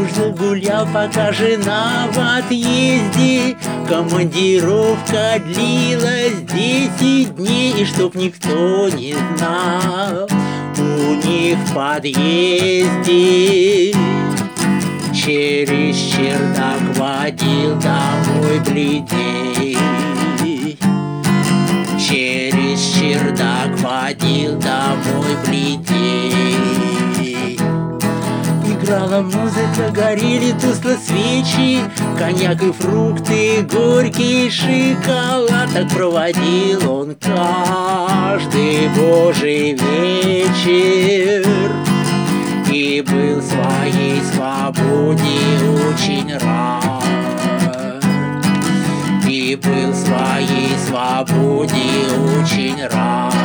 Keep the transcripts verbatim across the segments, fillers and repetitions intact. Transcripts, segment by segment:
уж загулял, пока жена в отъезде. Командировка длилась десять дней, и чтоб никто не знал, у них в подъезде через чердак водил домой бледей. Через чердак водил домой бледей. Играла музыка, горели тускло свечи, коньяк и фрукты, горький шоколад. Так проводил он каждый божий вечер и был своей свободе очень рад. И был своей свободе очень рад.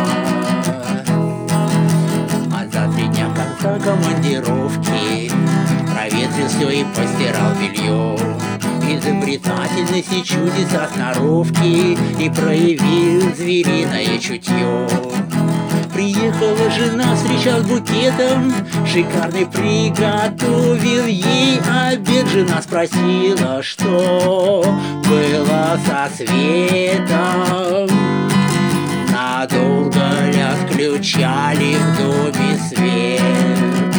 А за три дня конца командировки проветрил все и постирал белье. Изобретательность и чудеса сноровки и проявил звериное чутье. Приехала жена, встречал букетом, шикарный приготовил ей обед. Жена спросила, что было со светом. Надолго ли отключали в доме свет?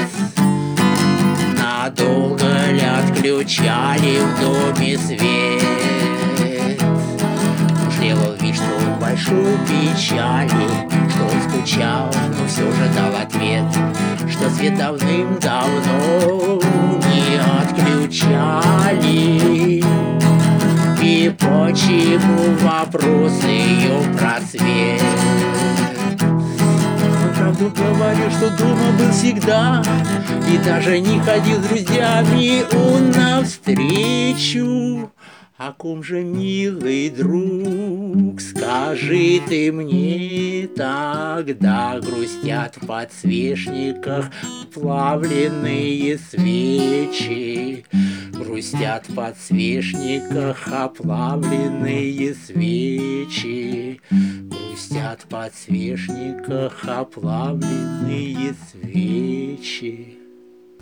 Надолго ли отключали в доме свет? Уж делал вид, что в большой печали, что он скучал, но все же дал ответ, что свет давным-давно не отключали. И почему вопрос ее просвет? Он правду говорил, что дома был всегда, и даже не ходил с друзьями он навстречу. О ком же, милый друг, скажи ты мне тогда? Грустят в подсвечниках плавленные свечи. Грустят в подсвечниках оплавленные свечи. Грустят в подсвечниках оплавленные свечи.